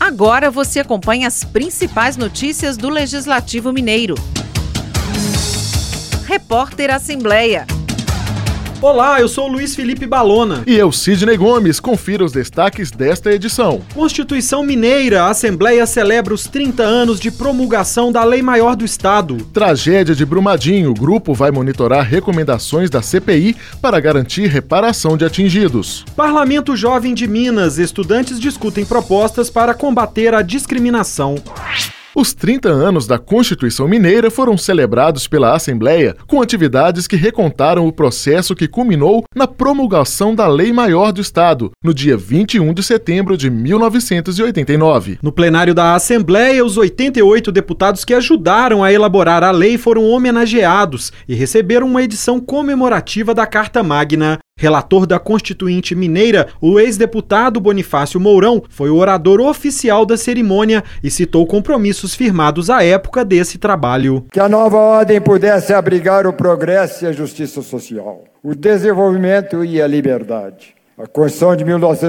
Agora você acompanha as principais notícias do Legislativo Mineiro. Repórter Assembleia. Olá, eu sou o Luiz Felipe Balona. E eu, Sidney Gomes. Confira os destaques desta edição. Constituição Mineira. A Assembleia celebra os 30 anos de promulgação da Lei Maior do Estado. Tragédia de Brumadinho. O grupo vai monitorar recomendações da CPI para garantir reparação de atingidos. Parlamento Jovem de Minas. Estudantes discutem propostas para combater a discriminação. Os 30 anos da Constituição Mineira foram celebrados pela Assembleia com atividades que recontaram o processo que culminou na promulgação da Lei Maior do Estado, no dia 21 de setembro de 1989. No plenário da Assembleia, os 88 deputados que ajudaram a elaborar a lei foram homenageados e receberam uma edição comemorativa da Carta Magna. Relator da Constituinte Mineira, o ex-deputado Bonifácio Mourão foi o orador oficial da cerimônia e citou compromissos firmados à época desse trabalho. Que a nova ordem pudesse abrigar o progresso e a justiça social, o desenvolvimento e a liberdade. A Constituição de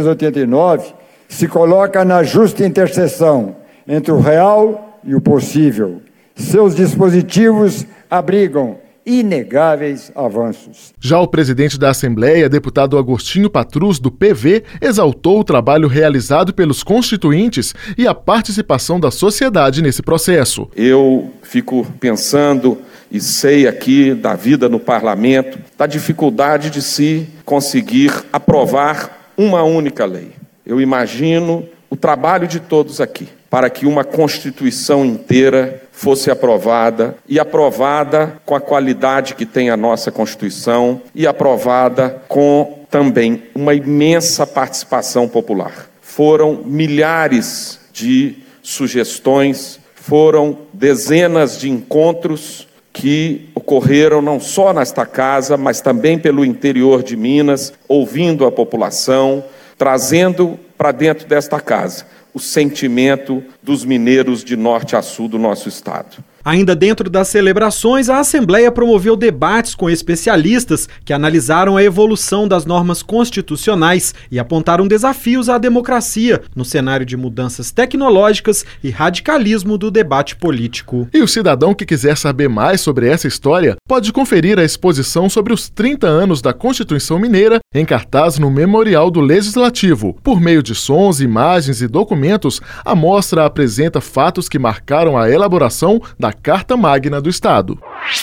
1989 se coloca na justa interseção entre o real e o possível. Seus dispositivos abrigam inegáveis avanços. Já o presidente da Assembleia, deputado Agostinho Patrus, do PV, exaltou o trabalho realizado pelos constituintes e a participação da sociedade nesse processo. Eu fico pensando e sei aqui da vida no parlamento, da dificuldade de se conseguir aprovar uma única lei. Eu imagino o trabalho de todos aqui para que uma Constituição inteira fosse aprovada, e aprovada com a qualidade que tem a nossa Constituição, e aprovada com também uma imensa participação popular. Foram milhares de sugestões, foram dezenas de encontros que ocorreram não só nesta casa, mas também pelo interior de Minas, ouvindo a população, trazendo para dentro desta casa o sentimento dos mineiros de norte a sul do nosso estado. Ainda dentro das celebrações, a Assembleia promoveu debates com especialistas que analisaram a evolução das normas constitucionais e apontaram desafios à democracia no cenário de mudanças tecnológicas e radicalismo do debate político. E o cidadão que quiser saber mais sobre essa história pode conferir a exposição sobre os 30 anos da Constituição Mineira em cartaz no Memorial do Legislativo. Por meio de sons, imagens e documentos, a mostra apresenta fatos que marcaram a elaboração da Carta Magna do Estado.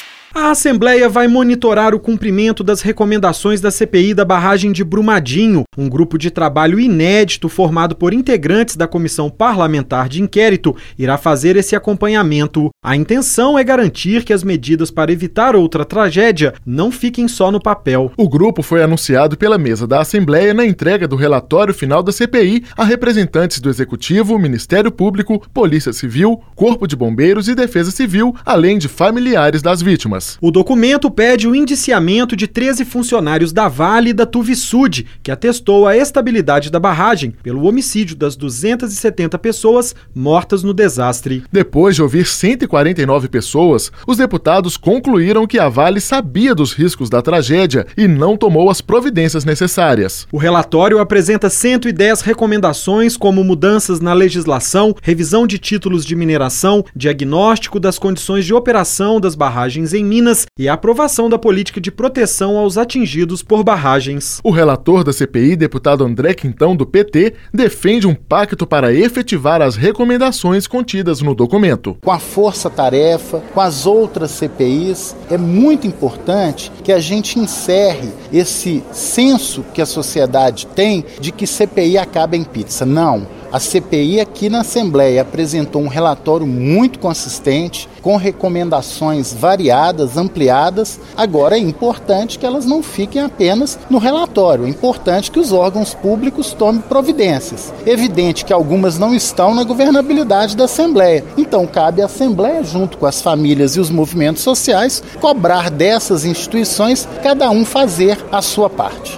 A Assembleia vai monitorar o cumprimento das recomendações da CPI da barragem de Brumadinho, um grupo de trabalho inédito formado por integrantes da Comissão Parlamentar de Inquérito irá fazer esse acompanhamento. A intenção é garantir que as medidas para evitar outra tragédia não fiquem só no papel. O grupo foi anunciado pela mesa da Assembleia na entrega do relatório final da CPI a representantes do Executivo, Ministério Público, Polícia Civil, Corpo de Bombeiros e Defesa Civil, além de familiares das vítimas. O documento pede o indiciamento de 13 funcionários da Vale e da Tuvisud, que atestou a estabilidade da barragem pelo homicídio das 270 pessoas mortas no desastre. Depois de ouvir 149 pessoas, os deputados concluíram que a Vale sabia dos riscos da tragédia e não tomou as providências necessárias. O relatório apresenta 110 recomendações, como mudanças na legislação, revisão de títulos de mineração, diagnóstico das condições de operação das barragens em Minas e a aprovação da política de proteção aos atingidos por barragens. O relator da CPI, deputado André Quintão, do PT, defende um pacto para efetivar as recomendações contidas no documento. Com a força-tarefa, com as outras CPIs, é muito importante que a gente encerre esse senso que a sociedade tem de que CPI acaba em pizza. Não. A CPI aqui na Assembleia apresentou um relatório muito consistente, com recomendações variadas, ampliadas. Agora é importante que elas não fiquem apenas no relatório, é importante que os órgãos públicos tomem providências. Evidente que algumas não estão na governabilidade da Assembleia, então cabe à Assembleia, junto com as famílias e os movimentos sociais, cobrar dessas instituições, cada um fazer a sua parte.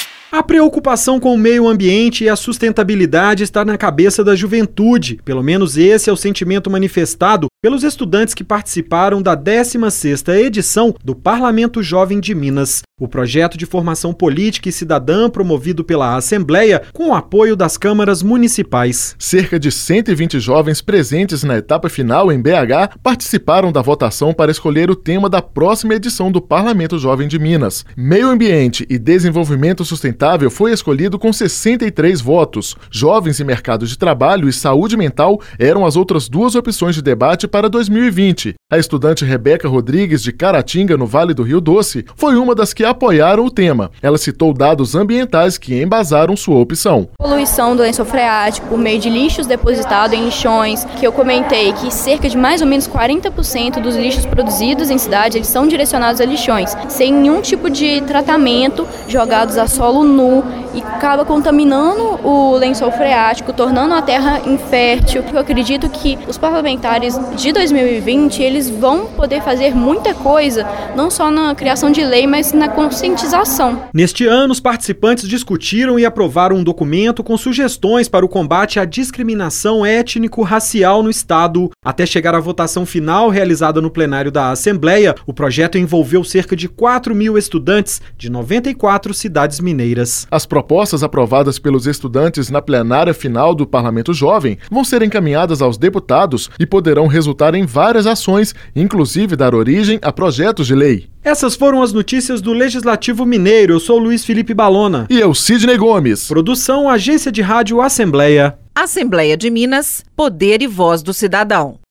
A preocupação com o meio ambiente e a sustentabilidade está na cabeça da juventude. Pelo menos esse é o sentimento manifestado pelos estudantes que participaram da 16ª edição do Parlamento Jovem de Minas, o projeto de formação política e cidadã promovido pela Assembleia com o apoio das câmaras municipais. Cerca de 120 jovens presentes na etapa final em BH participaram da votação para escolher o tema da próxima edição do Parlamento Jovem de Minas. Meio Ambiente e Desenvolvimento Sustentável foi escolhido com 63 votos. Jovens e Mercado de Trabalho e Saúde Mental eram as outras duas opções de debate para 2020. A estudante Rebeca Rodrigues, de Caratinga, no Vale do Rio Doce, foi uma das que apoiaram o tema. Ela citou dados ambientais que embasaram sua opção. Poluição do lençol freático por meio de lixos depositados em lixões, que eu comentei que cerca de mais ou menos 40% dos lixos produzidos em cidade eles são direcionados a lixões, sem nenhum tipo de tratamento, jogados a solo nu e acaba contaminando o lençol freático, tornando a terra infértil. Eu acredito que os parlamentares de 2020 eles vão poder fazer muita coisa, não só na criação de lei, mas na conscientização. Neste ano, os participantes discutiram e aprovaram um documento com sugestões para o combate à discriminação étnico-racial no Estado. Até chegar à votação final realizada no plenário da Assembleia, o projeto envolveu cerca de 4.000 estudantes de 94 cidades mineiras. As propostas aprovadas pelos estudantes na plenária final do Parlamento Jovem vão ser encaminhadas aos deputados e poderão resultar em várias ações, inclusive dar origem a projetos de lei. Essas foram as notícias do Legislativo Mineiro. Eu sou Luiz Felipe Balona. E eu, Sidney Gomes. Produção, Agência de Rádio Assembleia. Assembleia de Minas, Poder e Voz do Cidadão.